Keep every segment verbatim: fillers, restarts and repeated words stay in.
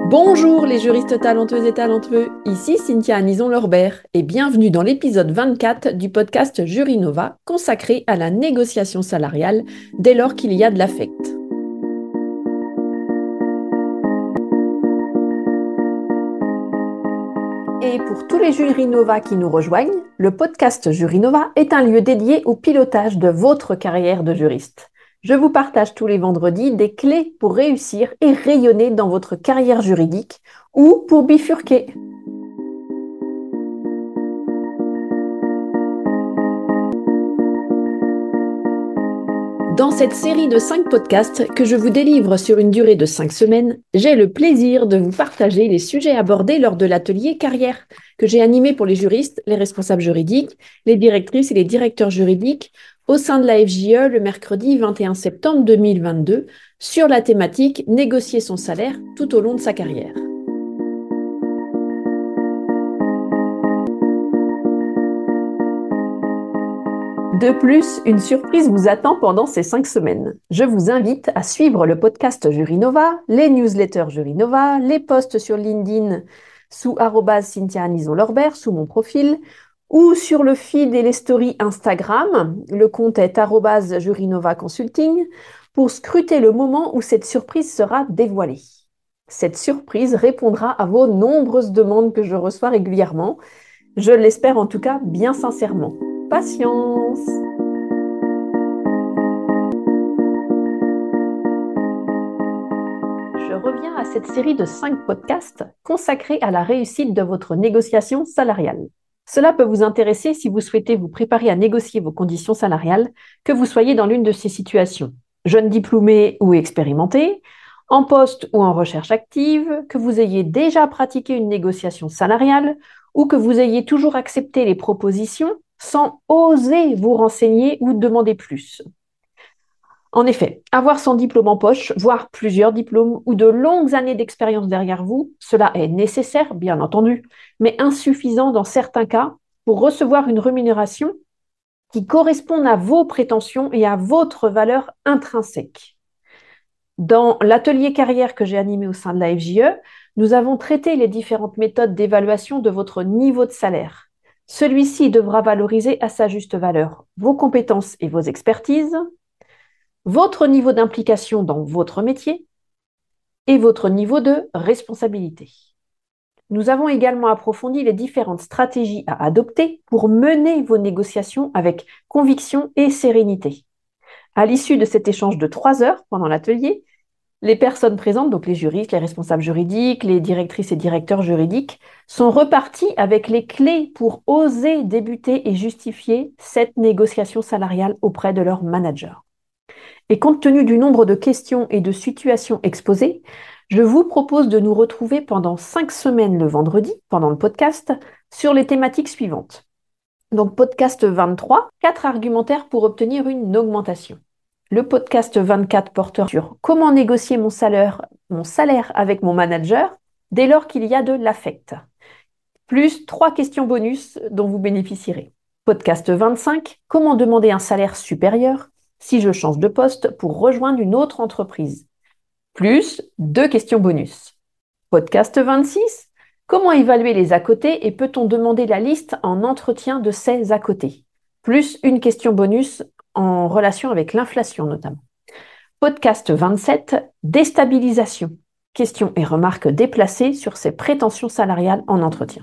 Bonjour les juristes talentueuses et talentueux, ici Cynthia Anison-Lorbert et bienvenue dans l'épisode vingt-quatre du podcast Jurinova consacré à la négociation salariale dès lors qu'il y a de l'affect. Et pour tous les Jurinova qui nous rejoignent, le podcast Jurinova est un lieu dédié au pilotage de votre carrière de juriste. Je vous partage tous les vendredis des clés pour réussir et rayonner dans votre carrière juridique ou pour bifurquer. Dans cette série de cinq podcasts que je vous délivre sur une durée de cinq semaines, j'ai le plaisir de vous partager les sujets abordés lors de l'atelier carrière que j'ai animé pour les juristes, les responsables juridiques, les directrices et les directeurs juridiques au sein de la F J E le mercredi vingt et un septembre deux mille vingt-deux sur la thématique « Négocier son salaire tout au long de sa carrière ». De plus, une surprise vous attend pendant ces cinq semaines. Je vous invite à suivre le podcast Jurinova, les newsletters Jurinova, les posts sur LinkedIn sous arobase Cynthia Anison-Lorbert, sous mon profil, ou sur le feed et les stories Instagram, le compte est arobase Jurinova Consulting, pour scruter le moment où cette surprise sera dévoilée. Cette surprise répondra à vos nombreuses demandes que je reçois régulièrement. Je l'espère en tout cas bien sincèrement. Patience! Je reviens à cette série de cinq podcasts consacrés à la réussite de votre négociation salariale. Cela peut vous intéresser si vous souhaitez vous préparer à négocier vos conditions salariales, que vous soyez dans l'une de ces situations, jeune diplômé ou expérimenté, en poste ou en recherche active, que vous ayez déjà pratiqué une négociation salariale ou que vous ayez toujours accepté les propositions sans oser vous renseigner ou demander plus. En effet, avoir son diplôme en poche, voire plusieurs diplômes ou de longues années d'expérience derrière vous, cela est nécessaire, bien entendu, mais insuffisant dans certains cas pour recevoir une rémunération qui corresponde à vos prétentions et à votre valeur intrinsèque. Dans l'atelier carrière que j'ai animé au sein de la F J E, nous avons traité les différentes méthodes d'évaluation de votre niveau de salaire. Celui-ci devra valoriser à sa juste valeur vos compétences et vos expertises, votre niveau d'implication dans votre métier et votre niveau de responsabilité. Nous avons également approfondi les différentes stratégies à adopter pour mener vos négociations avec conviction et sérénité. À l'issue de cet échange de trois heures pendant l'atelier, les personnes présentes, donc les juristes, les responsables juridiques, les directrices et directeurs juridiques, sont repartis avec les clés pour oser débuter et justifier cette négociation salariale auprès de leur manager. Et compte tenu du nombre de questions et de situations exposées, je vous propose de nous retrouver pendant cinq semaines le vendredi, pendant le podcast, sur les thématiques suivantes. Donc podcast vingt-trois, quatre argumentaires pour obtenir une augmentation. Le podcast vingt-quatre portera sur comment négocier mon salaire, mon salaire avec mon manager dès lors qu'il y a de l'affect. Plus trois questions bonus dont vous bénéficierez. Podcast vingt-cinq, comment demander un salaire supérieur si je change de poste pour rejoindre une autre entreprise. Plus deux questions bonus. Podcast vingt-six, comment évaluer les à côté et peut-on demander la liste en entretien de ces à côté. Plus une question bonus en relation avec l'inflation notamment. Podcast vingt-sept, déstabilisation. Questions et remarques déplacées sur ses prétentions salariales en entretien.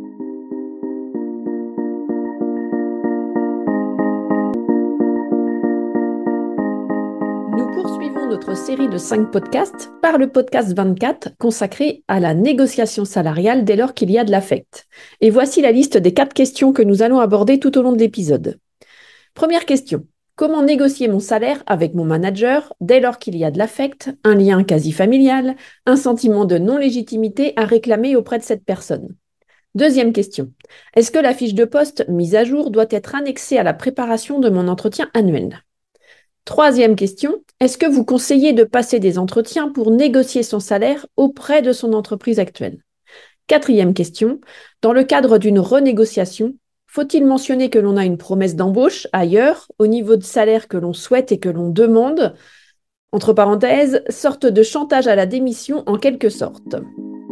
Nous poursuivons notre série de cinq podcasts par le podcast vingt-quatre consacré à la négociation salariale dès lors qu'il y a de l'affect. Et voici la liste des quatre questions que nous allons aborder tout au long de l'épisode. Première question. Comment négocier mon salaire avec mon manager dès lors qu'il y a de l'affect, un lien quasi familial, un sentiment de non-légitimité à réclamer auprès de cette personne? Deuxième question. Est-ce que la fiche de poste mise à jour doit être annexée à la préparation de mon entretien annuel? Troisième question. Est-ce que vous conseillez de passer des entretiens pour négocier son salaire auprès de son entreprise actuelle? Quatrième question. Dans le cadre d'une renégociation, faut-il mentionner que l'on a une promesse d'embauche ailleurs, au niveau de salaire que l'on souhaite et que l'on demande? Entre parenthèses, sorte de chantage à la démission en quelque sorte.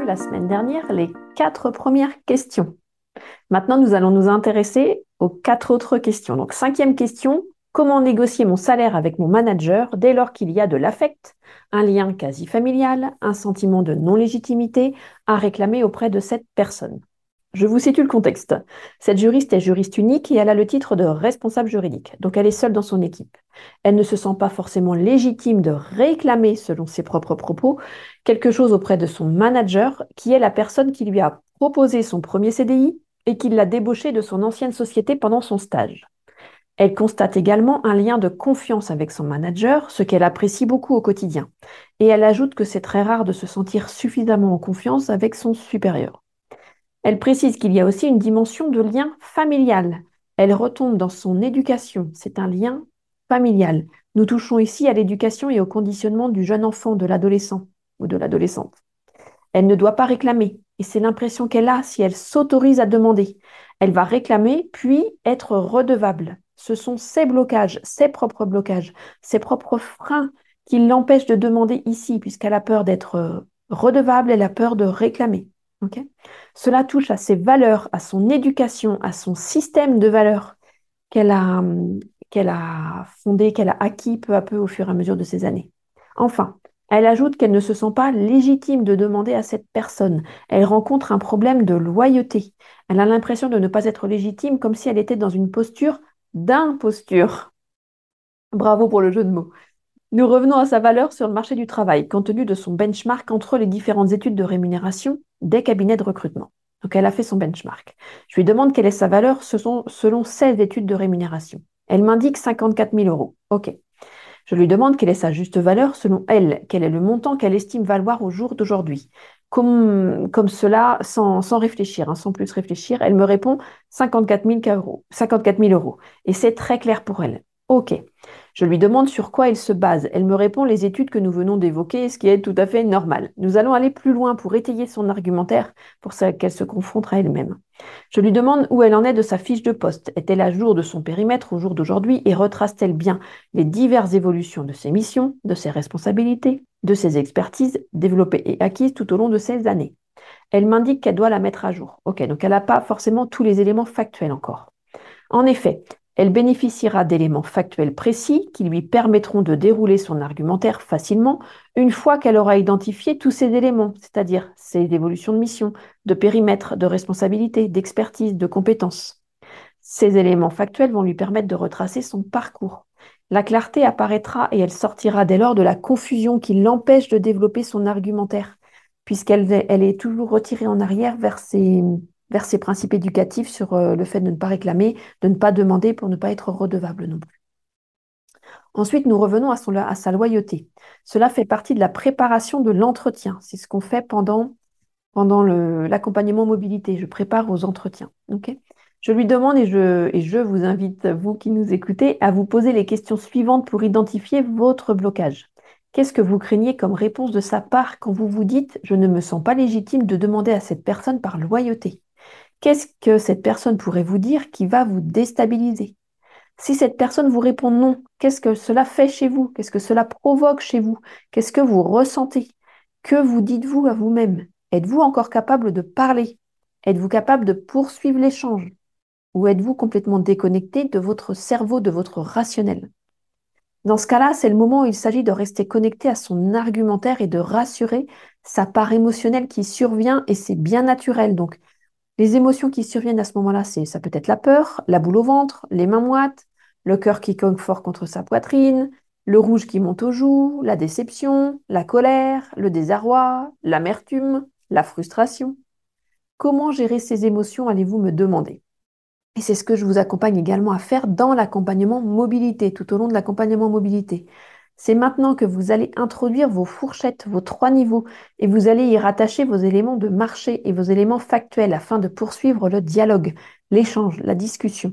la semaine dernière les quatre premières questions. Maintenant, nous allons nous intéresser aux quatre autres questions. Donc, cinquième question, comment négocier mon salaire avec mon manager dès lors qu'il y a de l'affect, un lien quasi familial, un sentiment de non-légitimité à réclamer auprès de cette personne? Je vous situe le contexte. Cette juriste est juriste unique et elle a le titre de responsable juridique. Donc, elle est seule dans son équipe. Elle ne se sent pas forcément légitime de réclamer, selon ses propres propos, quelque chose auprès de son manager, qui est la personne qui lui a proposé son premier C D I et qui l'a débauché de son ancienne société pendant son stage. Elle constate également un lien de confiance avec son manager, ce qu'elle apprécie beaucoup au quotidien. Et elle ajoute que c'est très rare de se sentir suffisamment en confiance avec son supérieur. Elle précise qu'il y a aussi une dimension de lien familial. Elle retombe dans son éducation. C'est un lien familial. Nous touchons ici à l'éducation et au conditionnement du jeune enfant, de l'adolescent ou de l'adolescente. Elle ne doit pas réclamer, et c'est l'impression qu'elle a si elle s'autorise à demander. Elle va réclamer, puis être redevable. Ce sont ses blocages, ses propres blocages, ses propres freins qui l'empêchent de demander ici, puisqu'elle a peur d'être redevable, elle a peur de réclamer. Okay. Cela touche à ses valeurs, à son éducation, à son système de valeurs qu'elle a, qu'elle a fondé, qu'elle a acquis peu à peu au fur et à mesure de ses années. Enfin, elle ajoute qu'elle ne se sent pas légitime de demander à cette personne. Elle rencontre un problème de loyauté. Elle a l'impression de ne pas être légitime, comme si elle était dans une posture d'imposture. Bravo pour le jeu de mots. Nous revenons à sa valeur sur le marché du travail, compte tenu de son benchmark entre les différentes études de rémunération des cabinets de recrutement. Donc, elle a fait son benchmark. Je lui demande quelle est sa valeur selon seize études de rémunération. Elle m'indique cinquante-quatre mille euros. OK. Je lui demande quelle est sa juste valeur selon elle, quel est le montant qu'elle estime valoir au jour d'aujourd'hui. Comme, comme cela, sans, sans réfléchir, hein, sans plus réfléchir, elle me répond cinquante-quatre mille euros. cinquante-quatre mille euros. Et c'est très clair pour elle. OK. Je lui demande sur quoi elle se base. Elle me répond les études que nous venons d'évoquer, ce qui est tout à fait normal. Nous allons aller plus loin pour étayer son argumentaire, pour qu'elle se confronte à elle-même. Je lui demande où elle en est de sa fiche de poste. Est-elle à jour de son périmètre au jour d'aujourd'hui et retrace-t-elle bien les diverses évolutions de ses missions, de ses responsabilités, de ses expertises développées et acquises tout au long de ces années? Elle m'indique qu'elle doit la mettre à jour. Ok, donc elle n'a pas forcément tous les éléments factuels encore. En effet, elle bénéficiera d'éléments factuels précis qui lui permettront de dérouler son argumentaire facilement une fois qu'elle aura identifié tous ces éléments, c'est-à-dire ses évolutions de mission, de périmètre, de responsabilité, d'expertise, de compétences. Ces éléments factuels vont lui permettre de retracer son parcours. La clarté apparaîtra et elle sortira dès lors de la confusion qui l'empêche de développer son argumentaire, puisqu'elle elle est toujours retirée en arrière vers ses vers ses principes éducatifs sur euh, le fait de ne pas réclamer, de ne pas demander pour ne pas être redevable non plus. Ensuite, nous revenons à, son, à sa loyauté. Cela fait partie de la préparation de l'entretien. C'est ce qu'on fait pendant, pendant l'accompagnement mobilité. Je prépare aux entretiens. Okay. Je lui demande et je, et je vous invite, vous qui nous écoutez, à vous poser les questions suivantes pour identifier votre blocage. Qu'est-ce que vous craignez comme réponse de sa part quand vous vous dites « je ne me sens pas légitime de demander à cette personne par loyauté » ? Qu'est-ce que cette personne pourrait vous dire qui va vous déstabiliser? Si cette personne vous répond non, qu'est-ce que cela fait chez vous? Qu'est-ce que cela provoque chez vous? Qu'est-ce que vous ressentez? Que vous dites-vous à vous-même? Êtes-vous encore capable de parler? Êtes-vous capable de poursuivre l'échange? Ou êtes-vous complètement déconnecté de votre cerveau, de votre rationnel? Dans ce cas-là, c'est le moment où il s'agit de rester connecté à son argumentaire et de rassurer sa part émotionnelle qui survient et c'est bien naturel. Donc, les émotions qui surviennent à ce moment-là, c'est, ça peut être la peur, la boule au ventre, les mains moites, le cœur qui cogne fort contre sa poitrine, le rouge qui monte aux joues, la déception, la colère, le désarroi, l'amertume, la frustration. Comment gérer ces émotions, allez-vous me demander? Et c'est ce que je vous accompagne également à faire dans l'accompagnement mobilité, tout au long de l'accompagnement mobilité. C'est maintenant que vous allez introduire vos fourchettes, vos trois niveaux, et vous allez y rattacher vos éléments de marché et vos éléments factuels afin de poursuivre le dialogue, l'échange, la discussion.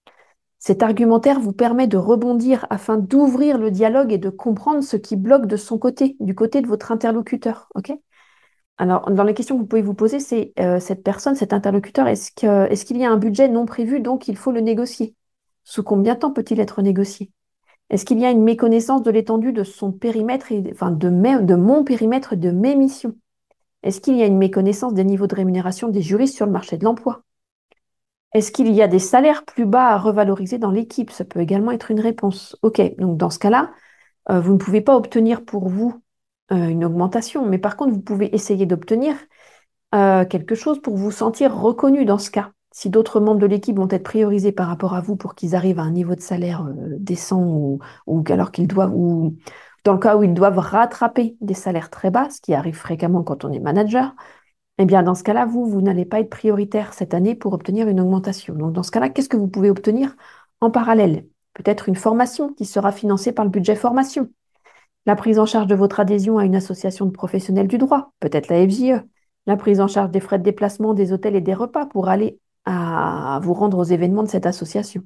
Cet argumentaire vous permet de rebondir afin d'ouvrir le dialogue et de comprendre ce qui bloque de son côté, du côté de votre interlocuteur. Okay. Alors, dans les questions que vous pouvez vous poser, c'est euh, cette personne, cet interlocuteur, est-ce que, est-ce qu'il y a un budget non prévu, donc il faut le négocier? Sous combien de temps peut-il être négocié? Est-ce qu'il y a une méconnaissance de l'étendue de son périmètre, et, enfin de, mes, de mon périmètre, de mes missions? Est-ce qu'il y a une méconnaissance des niveaux de rémunération des juristes sur le marché de l'emploi? Est-ce qu'il y a des salaires plus bas à revaloriser dans l'équipe? Ça peut également être une réponse. OK, donc dans ce cas-là, euh, vous ne pouvez pas obtenir pour vous euh, une augmentation, mais par contre, vous pouvez essayer d'obtenir euh, quelque chose pour vous sentir reconnu dans ce cas. Si d'autres membres de l'équipe vont être priorisés par rapport à vous pour qu'ils arrivent à un niveau de salaire euh, décent ou, ou alors qu'ils doivent, ou dans le cas où ils doivent rattraper des salaires très bas, ce qui arrive fréquemment quand on est manager, eh bien dans ce cas-là, vous, vous n'allez pas être prioritaire cette année pour obtenir une augmentation. Donc dans ce cas-là, qu'est-ce que vous pouvez obtenir en parallèle? Peut-être une formation qui sera financée par le budget formation. La prise en charge de votre adhésion à une association de professionnels du droit, peut-être la F J E. La prise en charge des frais de déplacement, des hôtels et des repas pour aller à vous rendre aux événements de cette association.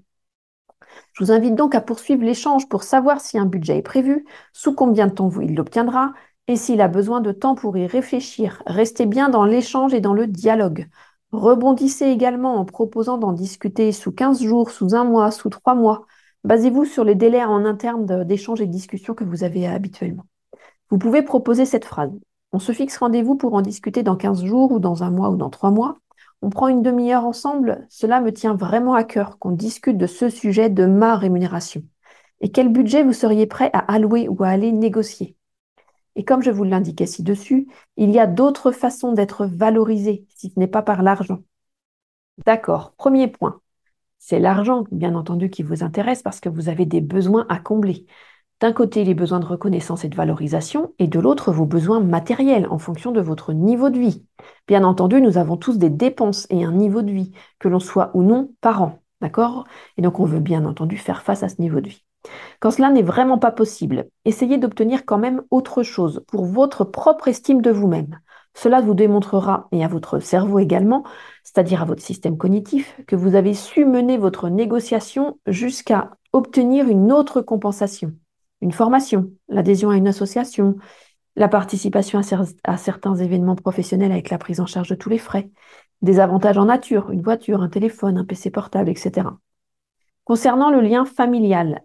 Je vous invite donc à poursuivre l'échange pour savoir si un budget est prévu, sous combien de temps il l'obtiendra et s'il a besoin de temps pour y réfléchir. Restez bien dans l'échange et dans le dialogue. Rebondissez également en proposant d'en discuter sous quinze jours, sous un mois, sous trois mois. Basez-vous sur les délais en interne d'échange et de discussion que vous avez habituellement. Vous pouvez proposer cette phrase. On se fixe rendez-vous pour en discuter dans quinze jours ou dans un mois ou dans trois mois. On prend une demi-heure ensemble. Cela me tient vraiment à cœur qu'on discute de ce sujet de ma rémunération. Et quel budget vous seriez prêt à allouer ou à aller négocier? Et comme je vous l'indiquais ci-dessus, il y a d'autres façons d'être valorisé, si ce n'est pas par l'argent. D'accord, premier point. C'est l'argent, bien entendu, qui vous intéresse parce que vous avez des besoins à combler. D'un côté, les besoins de reconnaissance et de valorisation, et de l'autre, vos besoins matériels en fonction de votre niveau de vie. Bien entendu, nous avons tous des dépenses et un niveau de vie, que l'on soit ou non parent, d'accord? Et donc, on veut bien entendu faire face à ce niveau de vie. Quand cela n'est vraiment pas possible, essayez d'obtenir quand même autre chose pour votre propre estime de vous-même. Cela vous démontrera, et à votre cerveau également, c'est-à-dire à votre système cognitif, que vous avez su mener votre négociation jusqu'à obtenir une autre compensation. Une formation, l'adhésion à une association, la participation à, cer- à certains événements professionnels avec la prise en charge de tous les frais, des avantages en nature, une voiture, un téléphone, un P C portable, et cetera. Concernant le lien familial,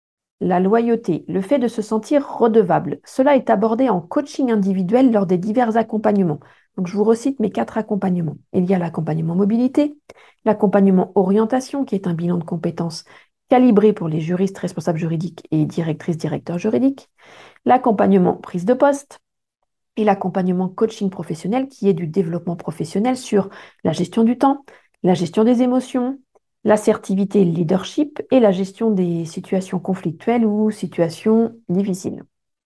la loyauté, le fait de se sentir redevable, cela est abordé en coaching individuel lors des divers accompagnements. Donc, je vous recite mes quatre accompagnements. Il y a l'accompagnement mobilité, l'accompagnement orientation, qui est un bilan de compétences calibré pour les juristes, responsables juridiques et directrices, directeurs juridiques, l'accompagnement prise de poste et l'accompagnement coaching professionnel, qui est du développement professionnel sur la gestion du temps, la gestion des émotions, l'assertivité et le leadership et la gestion des situations conflictuelles ou situations difficiles.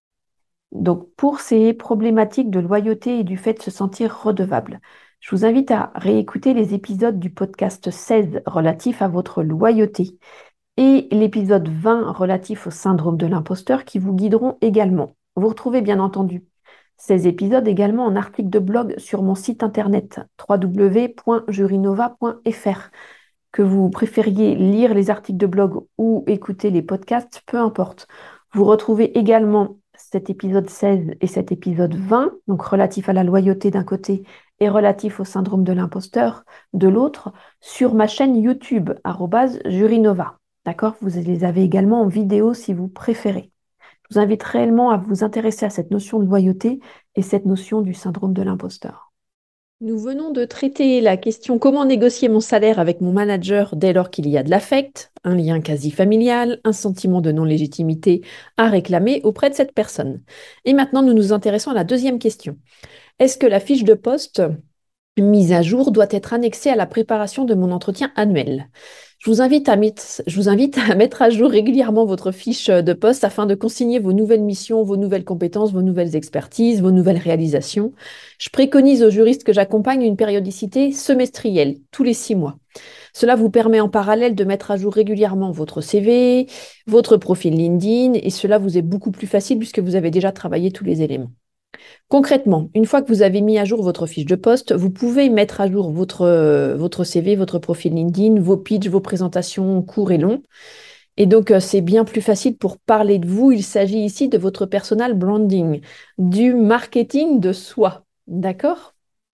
Donc, pour ces problématiques de loyauté et du fait de se sentir redevable, je vous invite à réécouter les épisodes du podcast seize relatifs à votre loyauté et l'épisode vingt relatif au syndrome de l'imposteur qui vous guideront également. Vous retrouvez bien entendu ces épisodes également en article de blog sur mon site internet w w w point jurinova point f r. Que vous préfériez lire les articles de blog ou écouter les podcasts, peu importe. Vous retrouvez également cet épisode seize et cet épisode vingt, donc relatif à la loyauté d'un côté et relatif au syndrome de l'imposteur de l'autre, sur ma chaîne YouTube, arobase jurinova. D'accord? Vous les avez également en vidéo si vous préférez. Je vous invite réellement à vous intéresser à cette notion de loyauté et cette notion du syndrome de l'imposteur. Nous venons de traiter la question comment négocier mon salaire avec mon manager dès lors qu'il y a de l'affect, un lien quasi familial, un sentiment de non-légitimité à réclamer auprès de cette personne. Et maintenant, nous nous intéressons à la deuxième question. Est-ce que la fiche de poste mise à jour doit être annexée à la préparation de mon entretien annuel? Je vous invite à mettre, je vous invite à mettre à jour régulièrement votre fiche de poste afin de consigner vos nouvelles missions, vos nouvelles compétences, vos nouvelles expertises, vos nouvelles réalisations. Je préconise aux juristes que j'accompagne une périodicité semestrielle, tous les six mois. Cela vous permet en parallèle de mettre à jour régulièrement votre C V, votre profil LinkedIn, et cela vous est beaucoup plus facile puisque vous avez déjà travaillé tous les éléments. Concrètement, une fois que vous avez mis à jour votre fiche de poste, vous pouvez mettre à jour votre, euh, votre C V, votre profil LinkedIn, vos pitchs, vos présentations courts et longs. Et donc, euh, c'est bien plus facile pour parler de vous. Il s'agit ici de votre personal branding, du marketing de soi. D'accord?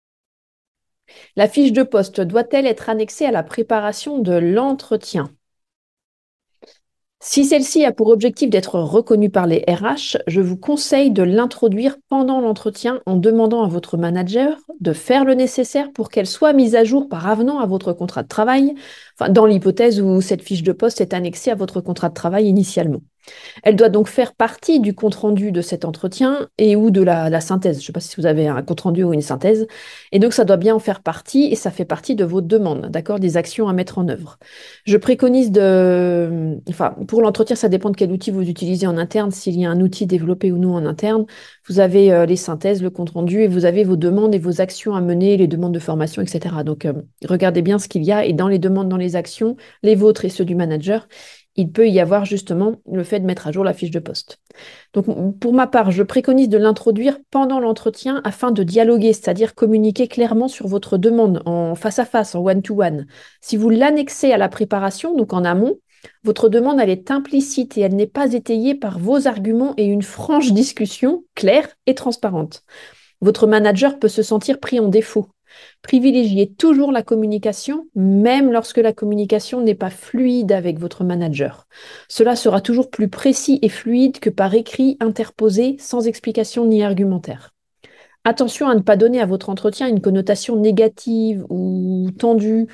La fiche de poste doit-elle être annexée à la préparation de l'entretien? Si celle-ci a pour objectif d'être reconnue par les R H, je vous conseille de l'introduire pendant l'entretien en demandant à votre manager de faire le nécessaire pour qu'elle soit mise à jour par avenant à votre contrat de travail, enfin, dans l'hypothèse où cette fiche de poste est annexée à votre contrat de travail initialement. Elle doit donc faire partie du compte-rendu de cet entretien et ou de la, la synthèse. Je ne sais pas si vous avez un compte-rendu ou une synthèse. Et donc, ça doit bien en faire partie et ça fait partie de vos demandes, d'accord, des actions à mettre en œuvre. Je préconise de... Enfin, pour l'entretien, ça dépend de quel outil vous utilisez en interne. S'il y a un outil développé ou non en interne, vous avez euh, les synthèses, le compte-rendu et vous avez vos demandes et vos actions à mener, les demandes de formation, et cetera. Donc, euh, regardez bien ce qu'il y a et dans les demandes, dans les actions, les vôtres et ceux du manager, il peut y avoir justement le fait de mettre à jour la fiche de poste. Donc, pour ma part, je préconise de l'introduire pendant l'entretien afin de dialoguer, c'est-à-dire communiquer clairement sur votre demande en face à face, en one-to-one. Si vous l'annexez à la préparation, donc en amont, votre demande, elle est implicite et elle n'est pas étayée par vos arguments et une franche discussion claire et transparente. Votre manager peut se sentir pris en défaut. Privilégiez toujours la communication, même lorsque la communication n'est pas fluide avec votre manager. Cela sera toujours plus précis et fluide que par écrit interposé sans explication ni argumentaire. Attention à ne pas donner à votre entretien une connotation négative ou tendue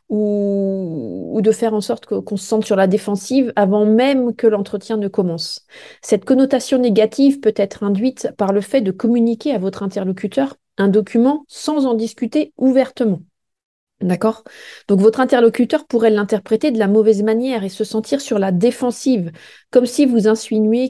ou, ou de faire en sorte que- qu'on se sente sur la défensive avant même que l'entretien ne commence. Cette connotation négative peut être induite par le fait de communiquer à votre interlocuteur un document sans en discuter ouvertement. D'accord? Donc votre interlocuteur pourrait l'interpréter de la mauvaise manière et se sentir sur la défensive, comme si vous insinuez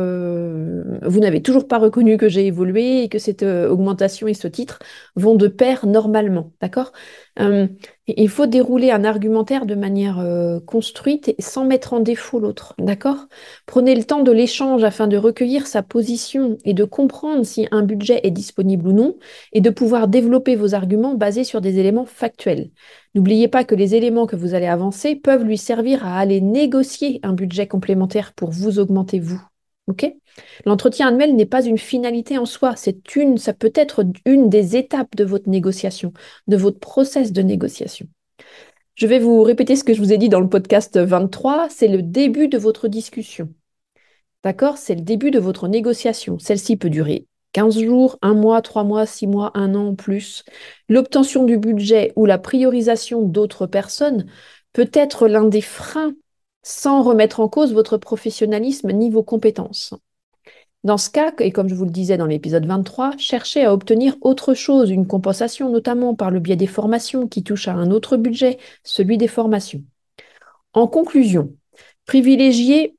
que vous n'avez toujours pas reconnu que j'ai évolué et que cette euh, augmentation et ce titre vont de pair normalement. D'accord? Euh, il faut dérouler un argumentaire de manière euh, construite et sans mettre en défaut l'autre. D'accord? Prenez le temps de l'échange afin de recueillir sa position et de comprendre si un budget est disponible ou non et de pouvoir développer vos arguments basés sur des éléments factuels. N'oubliez pas que les éléments que vous allez avancer peuvent lui servir à aller négocier un budget complémentaire pour vous augmenter vous. OK? L'entretien annuel n'est pas une finalité en soi, c'est une, ça peut être une des étapes de votre négociation, de votre process de négociation. Je vais vous répéter ce que je vous ai dit dans le podcast vingt-trois, c'est le début de votre discussion. D'accord? C'est le début de votre négociation. Celle-ci peut durer quinze jours, un mois, trois mois, six mois, un an, plus. L'obtention du budget ou la priorisation d'autres personnes peut être l'un des freins sans remettre en cause votre professionnalisme ni vos compétences. Dans ce cas, et comme je vous le disais dans l'épisode vingt-trois, cherchez à obtenir autre chose, une compensation notamment par le biais des formations qui touchent à un autre budget, celui des formations. En conclusion, privilégiez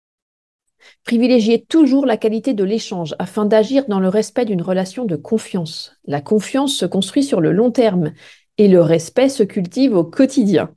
Privilégiez toujours la qualité de l'échange afin d'agir dans le respect d'une relation de confiance. La confiance se construit sur le long terme et le respect se cultive au quotidien.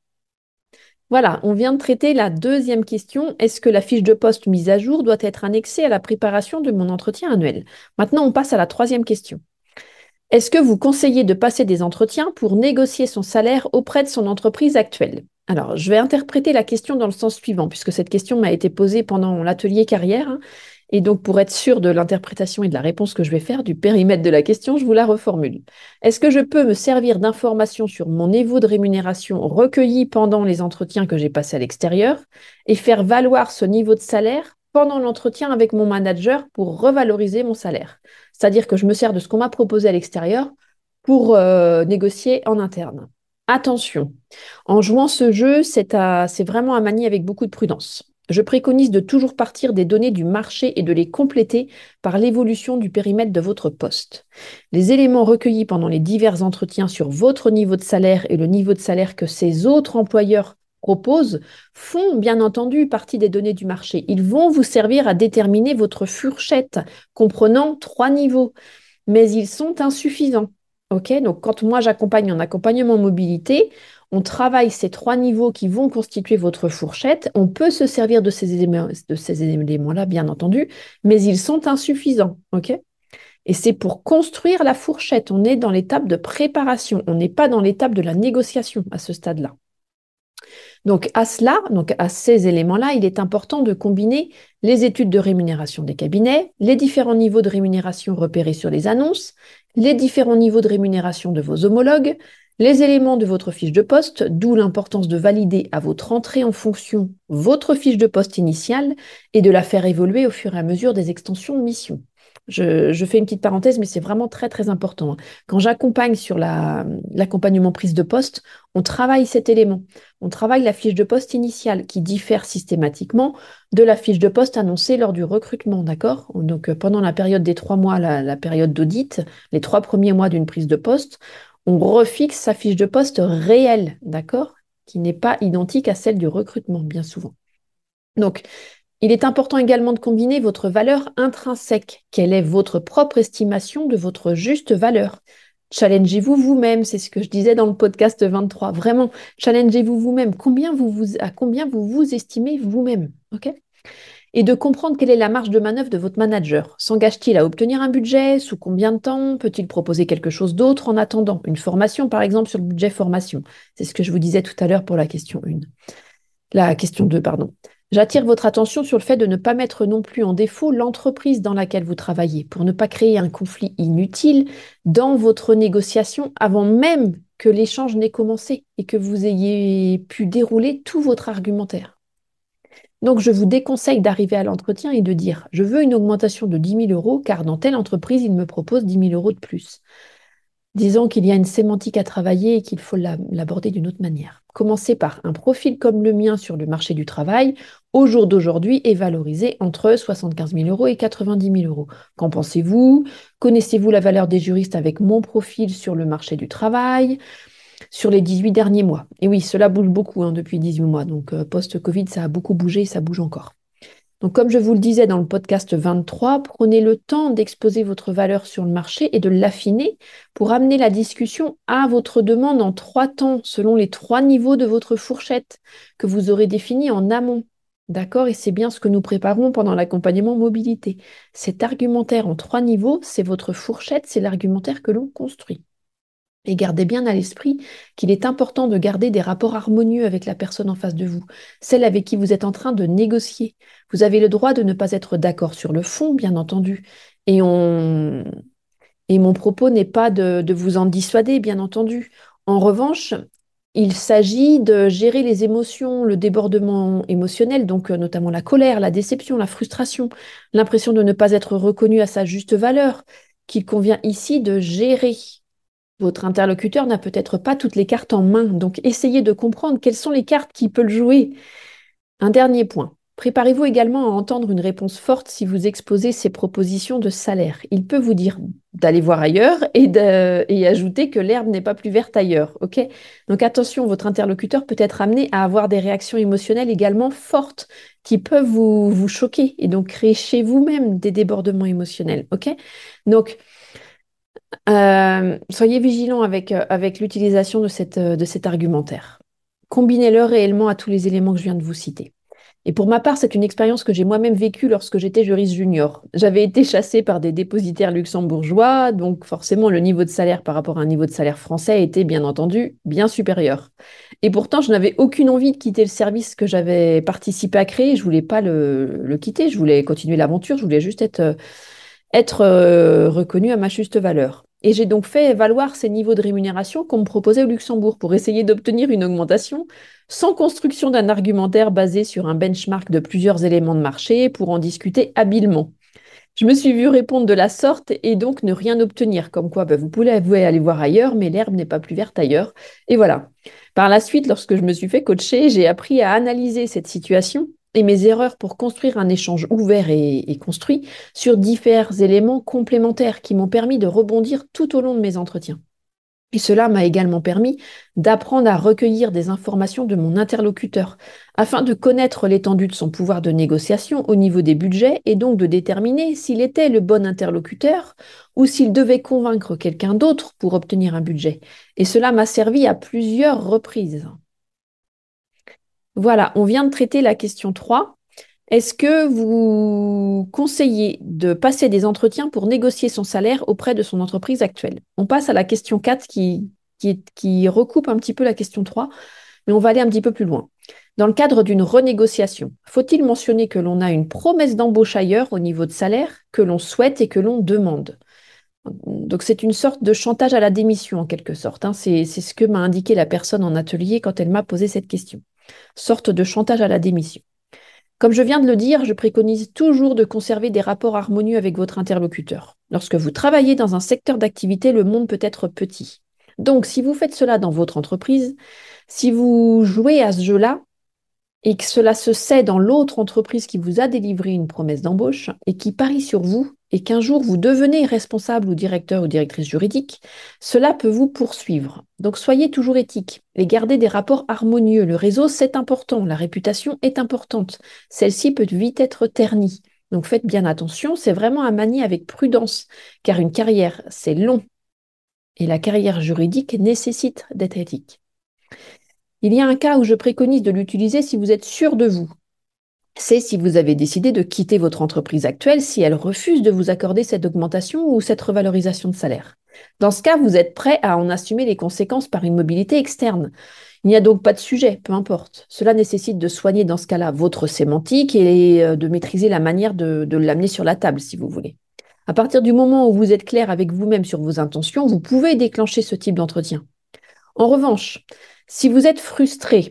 Voilà, on vient de traiter la deuxième question. Est-ce que la fiche de poste mise à jour doit être annexée à la préparation de mon entretien annuel? Maintenant, on passe à la troisième question. Est-ce que vous conseillez de passer des entretiens pour négocier son salaire auprès de son entreprise actuelle? Alors, je vais interpréter la question dans le sens suivant, puisque cette question m'a été posée pendant l'atelier carrière. Hein, et donc, pour être sûr de l'interprétation et de la réponse que je vais faire, du périmètre de la question, je vous la reformule. Est-ce que je peux me servir d'informations sur mon niveau de rémunération recueilli pendant les entretiens que j'ai passés à l'extérieur et faire valoir ce niveau de salaire pendant l'entretien avec mon manager pour revaloriser mon salaire? C'est-à-dire que je me sers de ce qu'on m'a proposé à l'extérieur pour euh, négocier en interne. Attention, en jouant ce jeu, c'est à- c'est vraiment à manier avec beaucoup de prudence. Je préconise de toujours partir des données du marché et de les compléter par l'évolution du périmètre de votre poste. Les éléments recueillis pendant les divers entretiens sur votre niveau de salaire et le niveau de salaire que ces autres employeurs proposent font bien entendu partie des données du marché. Ils vont vous servir à déterminer votre fourchette comprenant trois niveaux, mais ils sont insuffisants. Ok, donc quand moi j'accompagne en accompagnement mobilité, on travaille ces trois niveaux qui vont constituer votre fourchette. On peut se servir de ces éléments, de ces éléments-là, bien entendu, mais ils sont insuffisants. Ok? Et c'est pour construire la fourchette. On est dans l'étape de préparation. On n'est pas dans l'étape de la négociation à ce stade-là. Donc à cela, donc à ces éléments-là, il est important de combiner les études de rémunération des cabinets, les différents niveaux de rémunération repérés sur les annonces, les différents niveaux de rémunération de vos homologues, les éléments de votre fiche de poste, d'où l'importance de valider à votre entrée en fonction votre fiche de poste initiale et de la faire évoluer au fur et à mesure des extensions de mission. Je, je fais une petite parenthèse, mais c'est vraiment très très important. Quand j'accompagne sur la- l'accompagnement prise de poste, on travaille cet élément. On travaille la fiche de poste initiale qui diffère systématiquement de la fiche de poste annoncée lors du recrutement, d'accord? Donc euh, pendant la période des trois mois, la, la période d'audit, les trois premiers mois d'une prise de poste, on refixe sa fiche de poste réelle, d'accord? Qui n'est pas identique à celle du recrutement, bien souvent. Donc, il est important également de combiner votre valeur intrinsèque. Quelle est votre propre estimation de votre juste valeur? Challengez-vous vous-même, c'est ce que je disais dans le podcast vingt-trois. Vraiment, challengez-vous vous-même. Combien vous vous, à combien vous vous estimez vous-même, ok? Et de comprendre quelle est la marge de manœuvre de votre manager. S'engage-t-il à obtenir un budget? Sous combien de temps? Peut-il proposer quelque chose d'autre en attendant? Une formation, par exemple, sur le budget formation. C'est ce que je vous disais tout à l'heure pour la question un. La question deux, pardon. J'attire votre attention sur le fait de ne pas mettre non plus en défaut l'entreprise dans laquelle vous travaillez pour ne pas créer un conflit inutile dans votre négociation avant même que l'échange n'ait commencé et que vous ayez pu dérouler tout votre argumentaire. Donc, je vous déconseille d'arriver à l'entretien et de dire, je veux une augmentation de dix mille euros car dans telle entreprise, il me propose dix mille euros de plus. Disons qu'il y a une sémantique à travailler et qu'il faut la- l'aborder d'une autre manière. Commencez par un profil comme le mien sur le marché du travail, au jour d'aujourd'hui, est valorisé entre soixante-quinze mille euros et quatre-vingt-dix mille euros. Qu'en pensez-vous? Connaissez-vous la valeur des juristes avec mon profil sur le marché du travail sur les dix-huit derniers mois? Et oui, cela bouge beaucoup hein, depuis dix-huit mois. Donc, euh, post-Covid, ça a beaucoup bougé et ça bouge encore. Donc, comme je vous le disais dans le podcast vingt-trois, prenez le temps d'exposer votre valeur sur le marché et de l'affiner pour amener la discussion à votre demande en trois temps, selon les trois niveaux de votre fourchette que vous aurez définis en amont. D'accord? Et c'est bien ce que nous préparons pendant l'accompagnement mobilité. Cet argumentaire en trois niveaux, c'est votre fourchette, c'est l'argumentaire que l'on construit. Et gardez bien à l'esprit qu'il est important de garder des rapports harmonieux avec la personne en face de vous, celle avec qui vous êtes en train de négocier. Vous avez le droit de ne pas être d'accord sur le fond, bien entendu. Et, on... Et mon propos n'est pas de, de vous en dissuader, bien entendu. En revanche, il s'agit de gérer les émotions, le débordement émotionnel, donc euh, notamment la colère, la déception, la frustration, l'impression de ne pas être reconnu à sa juste valeur, qu'il convient ici de gérer. Votre interlocuteur n'a peut-être pas toutes les cartes en main, donc essayez de comprendre quelles sont les cartes qui peuvent jouer. Un dernier point. Préparez-vous également à entendre une réponse forte si vous exposez ces propositions de salaire. Il peut vous dire d'aller voir ailleurs et, de, et ajouter que l'herbe n'est pas plus verte ailleurs. Ok? Donc attention, votre interlocuteur peut être amené à avoir des réactions émotionnelles également fortes qui peuvent vous, vous choquer et donc créer chez vous-même des débordements émotionnels. Ok? Donc, euh, soyez vigilants avec, euh, avec l'utilisation de, cette, euh, de cet argumentaire. Combinez-le réellement à tous les éléments que je viens de vous citer. Et pour ma part, c'est une expérience que j'ai moi-même vécue lorsque j'étais juriste junior. J'avais été chassée par des dépositaires luxembourgeois, donc forcément le niveau de salaire par rapport à un niveau de salaire français était bien entendu bien supérieur. Et pourtant, je n'avais aucune envie de quitter le service que j'avais participé à créer. Je voulais pas le, le quitter, je voulais continuer l'aventure, je voulais juste être, euh, être euh, reconnue à ma juste valeur. Et j'ai donc fait valoir ces niveaux de rémunération qu'on me proposait au Luxembourg pour essayer d'obtenir une augmentation sans construction d'un argumentaire basé sur un benchmark de plusieurs éléments de marché pour en discuter habilement. Je me suis vue répondre de la sorte et donc ne rien obtenir, comme quoi bah, vous pouvez aller voir ailleurs, mais l'herbe n'est pas plus verte ailleurs. Et voilà. Par la suite, lorsque je me suis fait coacher, j'ai appris à analyser cette situation et mes erreurs pour construire un échange ouvert et, et construit sur divers éléments complémentaires qui m'ont permis de rebondir tout au long de mes entretiens. Et cela m'a également permis d'apprendre à recueillir des informations de mon interlocuteur afin de connaître l'étendue de son pouvoir de négociation au niveau des budgets et donc de déterminer s'il était le bon interlocuteur ou s'il devait convaincre quelqu'un d'autre pour obtenir un budget. Et cela m'a servi à plusieurs reprises. Voilà, on vient de traiter la question trois. Est-ce que vous conseillez de passer des entretiens pour négocier son salaire auprès de son entreprise actuelle? On passe à la question quatre qui, qui, est- qui recoupe un petit peu la question trois, mais on va aller un petit peu plus loin. Dans le cadre d'une renégociation, faut-il mentionner que l'on a une promesse d'embauche ailleurs au niveau de salaire que l'on souhaite et que l'on demande? Donc, c'est une sorte de chantage à la démission, en quelque sorte, hein. C'est, c'est ce que m'a indiqué la personne en atelier quand elle m'a posé cette question. Sorte de chantage à la démission. Comme je viens de le dire, je préconise toujours de conserver des rapports harmonieux avec votre interlocuteur. Lorsque vous travaillez dans un secteur d'activité, le monde peut être petit. Donc, si vous faites cela dans votre entreprise, si vous jouez à ce jeu-là, et que cela se sait dans l'autre entreprise qui vous a délivré une promesse d'embauche et qui parie sur vous, et qu'un jour vous devenez responsable ou directeur ou directrice juridique, cela peut vous poursuivre. Donc soyez toujours éthique et gardez des rapports harmonieux. Le réseau, c'est important, la réputation est importante. Celle-ci peut vite être ternie. Donc faites bien attention, c'est vraiment à manier avec prudence, car une carrière, c'est long. Et la carrière juridique nécessite d'être éthique. Il y a un cas où je préconise de l'utiliser si vous êtes sûr de vous. C'est si vous avez décidé de quitter votre entreprise actuelle, si elle refuse de vous accorder cette augmentation ou cette revalorisation de salaire. Dans ce cas, vous êtes prêt à en assumer les conséquences par une mobilité externe. Il n'y a donc pas de sujet, peu importe. Cela nécessite de soigner dans ce cas-là votre sémantique et euh, de maîtriser la manière de, de l'amener sur la table, si vous voulez. À partir du moment où vous êtes clair avec vous-même sur vos intentions, vous pouvez déclencher ce type d'entretien. En revanche, si vous êtes frustré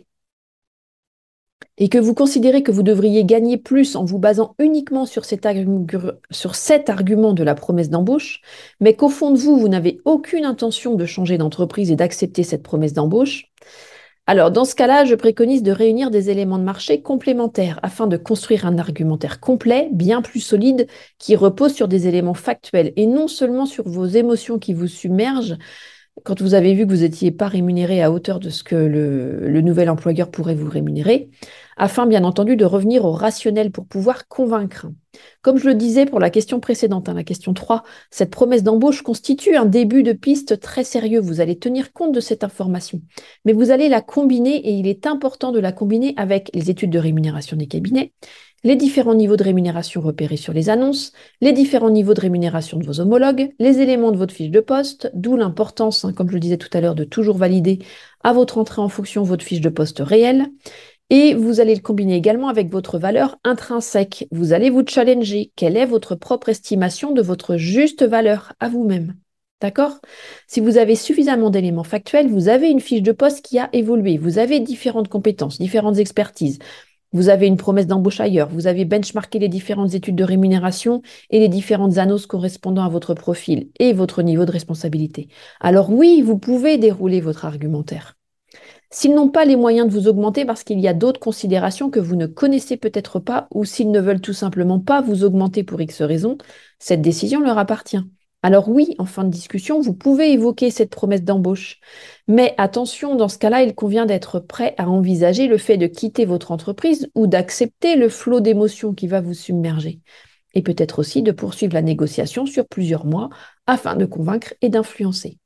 et que vous considérez que vous devriez gagner plus en vous basant uniquement sur cet, argu- sur cet argument de la promesse d'embauche, mais qu'au fond de vous, vous n'avez aucune intention de changer d'entreprise et d'accepter cette promesse d'embauche, alors dans ce cas-là, je préconise de réunir des éléments de marché complémentaires afin de construire un argumentaire complet, bien plus solide, qui repose sur des éléments factuels et non seulement sur vos émotions qui vous submergent quand vous avez vu que vous n'étiez pas rémunéré à hauteur de ce que le, le nouvel employeur pourrait vous rémunérer, afin bien entendu de revenir au rationnel pour pouvoir convaincre. Comme je le disais pour la question précédente, hein, la question trois, cette promesse d'embauche constitue un début de piste très sérieux. Vous allez tenir compte de cette information, mais vous allez la combiner et il est important de la combiner avec les études de rémunération des cabinets, les différents niveaux de rémunération repérés sur les annonces, les différents niveaux de rémunération de vos homologues, les éléments de votre fiche de poste, d'où l'importance, hein, comme je le disais tout à l'heure, de toujours valider à votre entrée en fonction votre fiche de poste réelle. Et vous allez le combiner également avec votre valeur intrinsèque. Vous allez vous challenger. Quelle est votre propre estimation de votre juste valeur à vous-même? D'accord? Si vous avez suffisamment d'éléments factuels, vous avez une fiche de poste qui a évolué. Vous avez différentes compétences, différentes expertises. Vous avez une promesse d'embauche ailleurs, vous avez benchmarké les différentes études de rémunération et les différentes annonces correspondant à votre profil et votre niveau de responsabilité. Alors oui, vous pouvez dérouler votre argumentaire. S'ils n'ont pas les moyens de vous augmenter parce qu'il y a d'autres considérations que vous ne connaissez peut-être pas ou s'ils ne veulent tout simplement pas vous augmenter pour X raisons, cette décision leur appartient. Alors oui, en fin de discussion, vous pouvez évoquer cette promesse d'embauche. Mais attention, dans ce cas-là, il convient d'être prêt à envisager le fait de quitter votre entreprise ou d'accepter le flot d'émotions qui va vous submerger. Et peut-être aussi de poursuivre la négociation sur plusieurs mois afin de convaincre et d'influencer.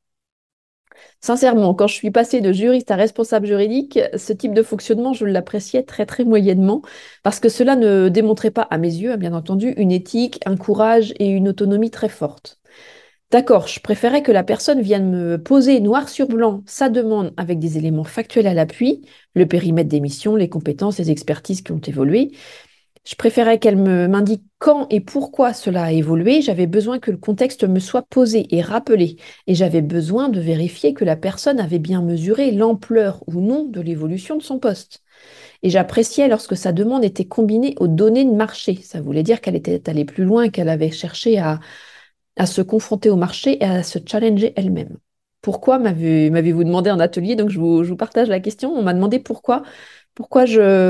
Sincèrement, quand je suis passée de juriste à responsable juridique, ce type de fonctionnement, je l'appréciais très très moyennement parce que cela ne démontrait pas, à mes yeux, bien entendu, une éthique, un courage et une autonomie très forte. D'accord, je préférais que la personne vienne me poser noir sur blanc sa demande avec des éléments factuels à l'appui, le périmètre des missions, les compétences, les expertises qui ont évolué. Je préférais qu'elle me m'indique quand et pourquoi cela a évolué. J'avais besoin que le contexte me soit posé et rappelé. Et j'avais besoin de vérifier que la personne avait bien mesuré l'ampleur ou non de l'évolution de son poste. Et j'appréciais lorsque sa demande était combinée aux données de marché. Ça voulait dire qu'elle était allée plus loin, qu'elle avait cherché à, à se confronter au marché et à se challenger elle-même. Pourquoi m'avez- m'avez-vous demandé en atelier? Donc je vous, je vous partage la question. On m'a demandé pourquoi, pourquoi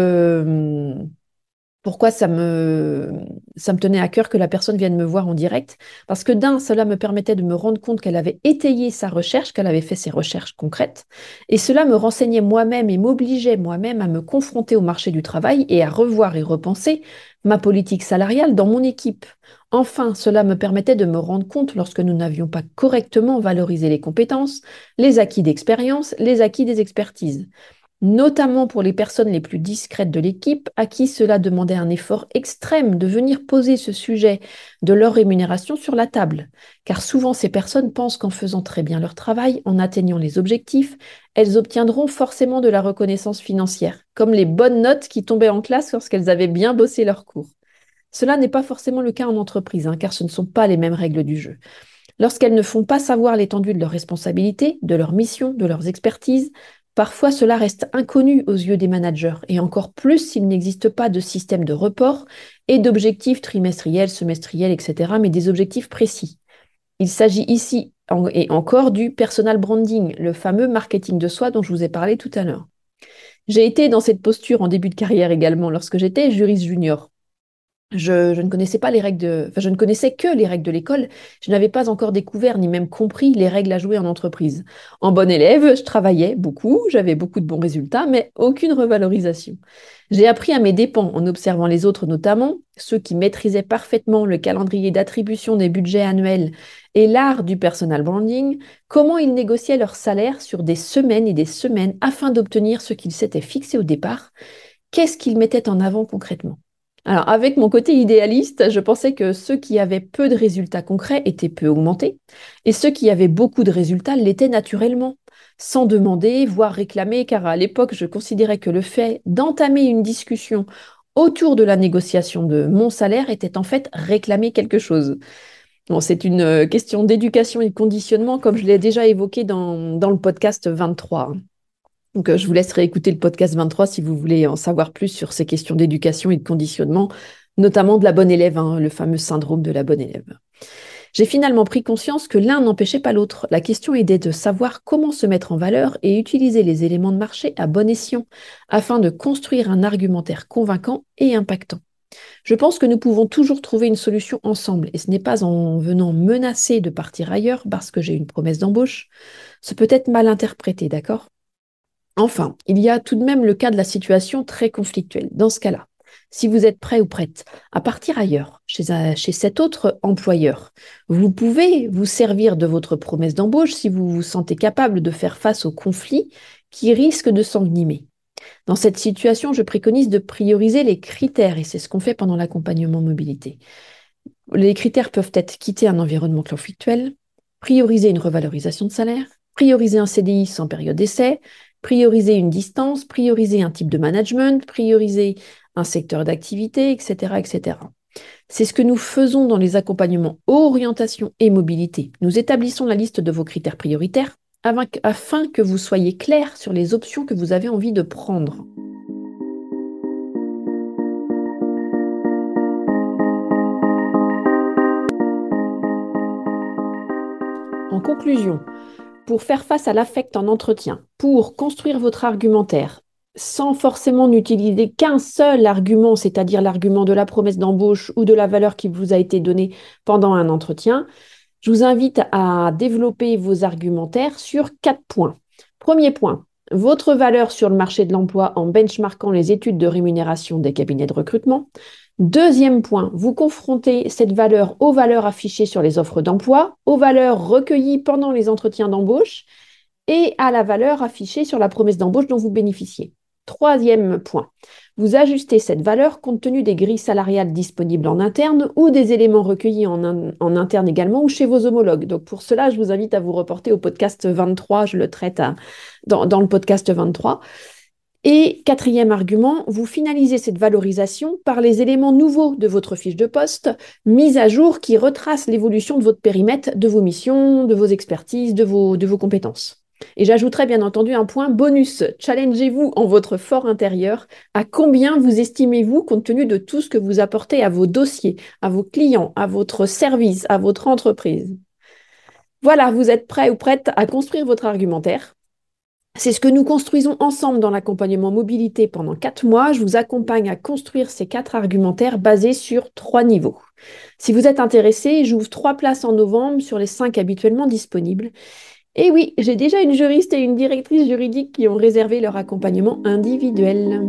je pourquoi ça me, ça me tenait à cœur que la personne vienne me voir en direct? Parce que d'un, cela me permettait de me rendre compte qu'elle avait étayé sa recherche, qu'elle avait fait ses recherches concrètes, et cela me renseignait moi-même et m'obligeait moi-même à me confronter au marché du travail et à revoir et repenser ma politique salariale dans mon équipe. Enfin, cela me permettait de me rendre compte lorsque nous n'avions pas correctement valorisé les compétences, les acquis d'expérience, les acquis des expertises, notamment pour les personnes les plus discrètes de l'équipe, à qui cela demandait un effort extrême de venir poser ce sujet de leur rémunération sur la table. Car souvent, ces personnes pensent qu'en faisant très bien leur travail, en atteignant les objectifs, elles obtiendront forcément de la reconnaissance financière, comme les bonnes notes qui tombaient en classe lorsqu'elles avaient bien bossé leur cours. Cela n'est pas forcément le cas en entreprise, hein, car ce ne sont pas les mêmes règles du jeu. Lorsqu'elles ne font pas savoir l'étendue de leurs responsabilités, de leurs missions, de leurs expertises, parfois cela reste inconnu aux yeux des managers, et encore plus s'il n'existe pas de système de report et d'objectifs trimestriels, semestriels, et cetera, mais des objectifs précis. Il s'agit ici en- et encore du personal branding, le fameux marketing de soi dont je vous ai parlé tout à l'heure. J'ai été dans cette posture en début de carrière également lorsque j'étais juriste junior. Je, je ne connaissais pas les règles de, enfin, je ne connaissais que les règles de l'école. Je n'avais pas encore découvert ni même compris les règles à jouer en entreprise. En bon élève, je travaillais beaucoup, j'avais beaucoup de bons résultats, mais aucune revalorisation. J'ai appris à mes dépens, en observant les autres notamment, ceux qui maîtrisaient parfaitement le calendrier d'attribution des budgets annuels et l'art du personal branding, comment ils négociaient leur salaire sur des semaines et des semaines afin d'obtenir ce qu'ils s'étaient fixé au départ. Qu'est-ce qu'ils mettaient en avant concrètement? Alors, avec mon côté idéaliste, je pensais que ceux qui avaient peu de résultats concrets étaient peu augmentés, et ceux qui avaient beaucoup de résultats l'étaient naturellement, sans demander, voire réclamer, car à l'époque, je considérais que le fait d'entamer une discussion autour de la négociation de mon salaire était en fait réclamer quelque chose. Bon, c'est une euh, question d'éducation et de conditionnement, comme je l'ai déjà évoqué dans, dans le podcast vingt-trois. Donc, euh, je vous laisserai écouter le podcast vingt-trois si vous voulez en savoir plus sur ces questions d'éducation et de conditionnement, notamment de la bonne élève, hein, le fameux syndrome de la bonne élève. J'ai finalement pris conscience que l'un n'empêchait pas l'autre. La question était de savoir comment se mettre en valeur et utiliser les éléments de marché à bon escient afin de construire un argumentaire convaincant et impactant. Je pense que nous pouvons toujours trouver une solution ensemble et ce n'est pas en venant menacer de partir ailleurs parce que j'ai une promesse d'embauche. Ce peut être mal interprété, d'accord ? Enfin, il y a tout de même le cas de la situation très conflictuelle. Dans ce cas-là, si vous êtes prêt ou prête à partir ailleurs, chez, un- chez cet autre employeur, vous pouvez vous servir de votre promesse d'embauche si vous vous sentez capable de faire face au conflit qui risque de s'envenimer. Dans cette situation, je préconise de prioriser les critères et c'est ce qu'on fait pendant l'accompagnement mobilité. Les critères peuvent être quitter un environnement conflictuel, prioriser une revalorisation de salaire, prioriser un C D I sans période d'essai, prioriser une distance, prioriser un type de management, prioriser un secteur d'activité, et cetera, et cetera. C'est ce que nous faisons dans les accompagnements orientation et mobilité. Nous établissons la liste de vos critères prioritaires afin que vous soyez clair sur les options que vous avez envie de prendre. En conclusion, pour faire face à l'affect en entretien, pour construire votre argumentaire, sans forcément n'utiliser qu'un seul argument, c'est-à-dire l'argument de la promesse d'embauche ou de la valeur qui vous a été donnée pendant un entretien, je vous invite à développer vos argumentaires sur quatre points. Premier point, votre valeur sur le marché de l'emploi en benchmarkant les études de rémunération des cabinets de recrutement. Deuxième point, vous confrontez cette valeur aux valeurs affichées sur les offres d'emploi, aux valeurs recueillies pendant les entretiens d'embauche et à la valeur affichée sur la promesse d'embauche dont vous bénéficiez. Troisième point, vous ajustez cette valeur compte tenu des grilles salariales disponibles en interne ou des éléments recueillis en, in- en interne également ou chez vos homologues. Donc pour cela, je vous invite à vous reporter au podcast vingt-trois, je le traite à- dans, dans le podcast vingt-trois. Et quatrième argument, vous finalisez cette valorisation par les éléments nouveaux de votre fiche de poste, mise à jour qui retrace l'évolution de votre périmètre, de vos missions, de vos expertises, de vos, de vos compétences. Et j'ajouterai bien entendu un point bonus. Challengez-vous en votre fort intérieur à combien vous estimez-vous compte tenu de tout ce que vous apportez à vos dossiers, à vos clients, à votre service, à votre entreprise. Voilà, vous êtes prêt ou prête à construire votre argumentaire. C'est ce que nous construisons ensemble dans l'accompagnement mobilité pendant quatre mois. Je vous accompagne à construire ces quatre argumentaires basés sur trois niveaux. Si vous êtes intéressé, j'ouvre trois places en novembre sur les cinq habituellement disponibles. Et oui, j'ai déjà une juriste et une directrice juridique qui ont réservé leur accompagnement individuel.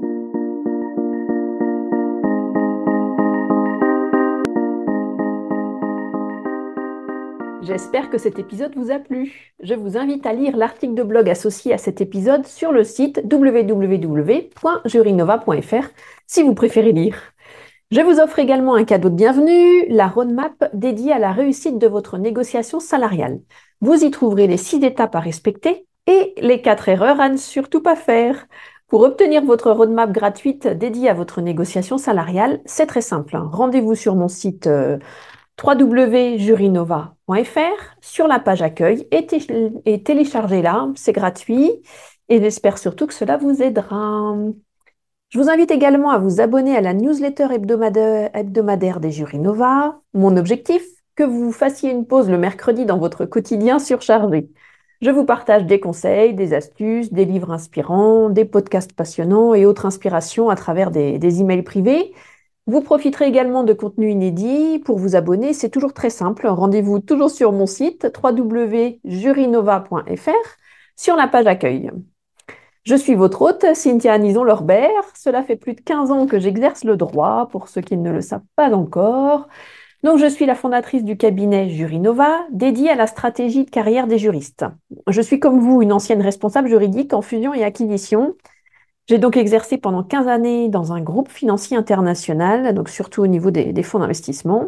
J'espère que cet épisode vous a plu. Je vous invite à lire l'article de blog associé à cet épisode sur le site w w w point jurinova point f r si vous préférez lire. Je vous offre également un cadeau de bienvenue, la roadmap dédiée à la réussite de votre négociation salariale. Vous y trouverez les six étapes à respecter et les quatre erreurs à ne surtout pas faire. Pour obtenir votre roadmap gratuite dédiée à votre négociation salariale, c'est très simple, hein. Rendez-vous sur mon site euh, w w w point jurinova point f r sur la page accueil et, té- et téléchargez-la, c'est gratuit et j'espère surtout que cela vous aidera. Je vous invite également à vous abonner à la newsletter hebdomadaire, hebdomadaire des Jurys Nova. Mon objectif, que vous fassiez une pause le mercredi dans votre quotidien surchargé. Je vous partage des conseils, des astuces, des livres inspirants, des podcasts passionnants et autres inspirations à travers des, des emails privés. Vous profiterez également de contenus inédits. Pour vous abonner, c'est toujours très simple. Rendez-vous toujours sur mon site w w w point jurynova point f r sur la page accueil. Je suis votre hôte, Cynthia Anison-Lorbert. Cela fait plus de quinze ans que j'exerce le droit, pour ceux qui ne le savent pas encore. Donc, je suis la fondatrice du cabinet Jurynova, dédié à la stratégie de carrière des juristes. Je suis comme vous une ancienne responsable juridique en fusion et acquisition. J'ai donc exercé pendant quinze années dans un groupe financier international, donc surtout au niveau des, des fonds d'investissement.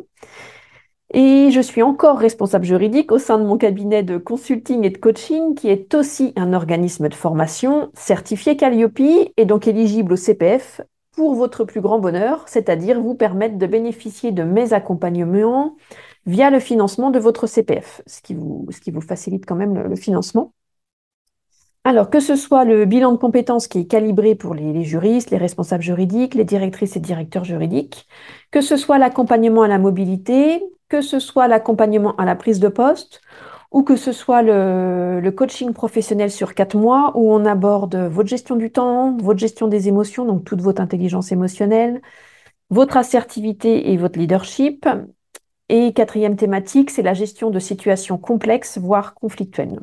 Et je suis encore responsable juridique au sein de mon cabinet de consulting et de coaching, qui est aussi un organisme de formation certifié Calliope et donc éligible au C P F pour votre plus grand bonheur, c'est-à-dire vous permettre de bénéficier de mes accompagnements via le financement de votre C P F, ce qui vous, ce qui vous facilite quand même le, le financement. Alors, que ce soit le bilan de compétences qui est calibré pour les, les juristes, les responsables juridiques, les directrices et directeurs juridiques, que ce soit l'accompagnement à la mobilité, que ce soit l'accompagnement à la prise de poste, ou que ce soit le, le coaching professionnel sur quatre mois, où on aborde votre gestion du temps, votre gestion des émotions, donc toute votre intelligence émotionnelle, votre assertivité et votre leadership. Et quatrième thématique, c'est la gestion de situations complexes, voire conflictuelles.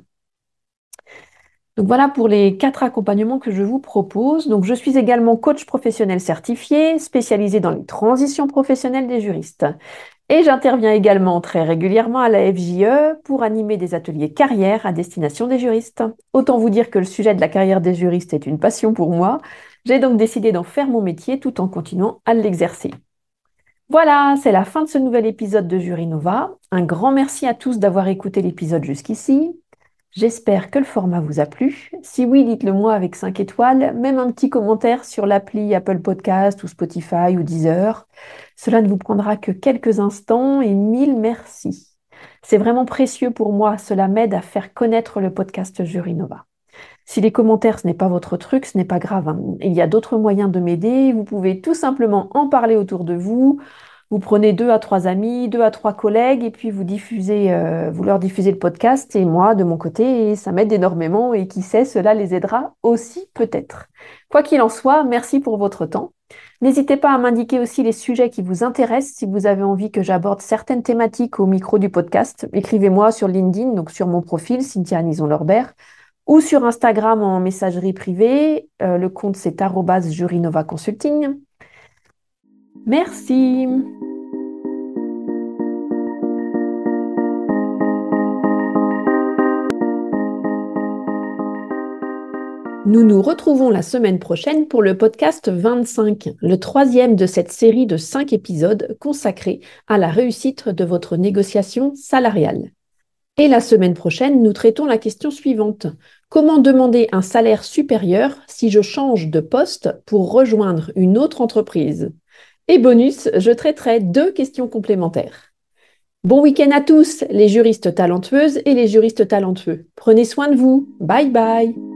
Donc voilà pour les quatre accompagnements que je vous propose. Donc je suis également coach professionnel certifié, spécialisé dans les transitions professionnelles des juristes. Et j'interviens également très régulièrement à la F J E pour animer des ateliers carrière à destination des juristes. Autant vous dire que le sujet de la carrière des juristes est une passion pour moi. J'ai donc décidé d'en faire mon métier tout en continuant à l'exercer. Voilà, c'est la fin de ce nouvel épisode de Jury Nova. Un grand merci à tous d'avoir écouté l'épisode jusqu'ici. J'espère que le format vous a plu. Si oui, dites-le moi avec cinq étoiles, même un petit commentaire sur l'appli Apple Podcast ou Spotify ou Deezer. Cela ne vous prendra que quelques instants et mille merci. C'est vraiment précieux pour moi. Cela m'aide à faire connaître le podcast Jury Nova. Si les commentaires, ce n'est pas votre truc, ce n'est pas grave, hein. Il y a d'autres moyens de m'aider. Vous pouvez tout simplement en parler autour de vous. Vous prenez deux à trois amis, deux à trois collègues et puis vous diffusez, euh, vous leur diffusez le podcast et moi, de mon côté, ça m'aide énormément et qui sait, cela les aidera aussi peut-être. Quoi qu'il en soit, merci pour votre temps. N'hésitez pas à m'indiquer aussi les sujets qui vous intéressent si vous avez envie que j'aborde certaines thématiques au micro du podcast. Écrivez-moi sur LinkedIn, donc sur mon profil, Cynthia Anison-Lorbert, ou sur Instagram en messagerie privée. Euh, le compte, c'est arobase jurynova consulting. Merci. Nous nous retrouvons la semaine prochaine pour le podcast vingt-cinq, le troisième de cette série de cinq épisodes consacrés à la réussite de votre négociation salariale. Et la semaine prochaine, nous traitons la question suivante. Comment demander un salaire supérieur si je change de poste pour rejoindre une autre entreprise? Et bonus, je traiterai deux questions complémentaires. Bon week-end à tous, les juristes talentueuses et les juristes talentueux. Prenez soin de vous. Bye bye.